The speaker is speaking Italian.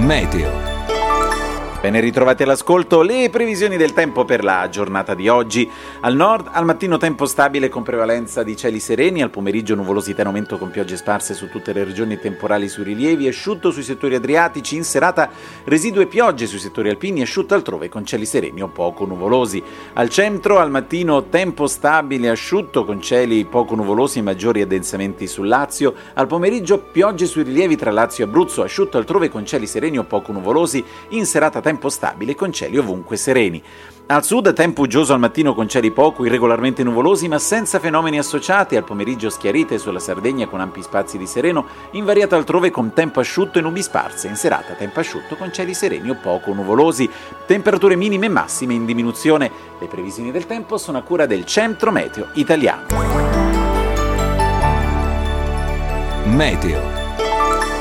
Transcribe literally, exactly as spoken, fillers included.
Meteo. Ben ritrovati all'ascolto, le previsioni del tempo per la giornata di oggi. Al nord, al mattino tempo stabile con prevalenza di cieli sereni, al pomeriggio nuvolosità in aumento con piogge sparse su tutte le regioni e temporali sui rilievi, asciutto sui settori adriatici, in serata residue piogge sui settori alpini, asciutto altrove con cieli sereni o poco nuvolosi. Al centro, al mattino tempo stabile asciutto con cieli poco nuvolosi e maggiori addensamenti sul Lazio, al pomeriggio piogge sui rilievi tra Lazio e Abruzzo, asciutto altrove con cieli sereni o poco nuvolosi, in serata tempo stabile con cieli ovunque sereni. Al sud tempo uggioso al mattino con cieli poco irregolarmente nuvolosi ma senza fenomeni associati, al pomeriggio schiarite sulla Sardegna con ampi spazi di sereno, invariato altrove con tempo asciutto e nubi sparse, in serata tempo asciutto con cieli sereni o poco nuvolosi. Temperature minime e massime in diminuzione. Le previsioni del tempo sono a cura del Centro Meteo Italiano. Meteo.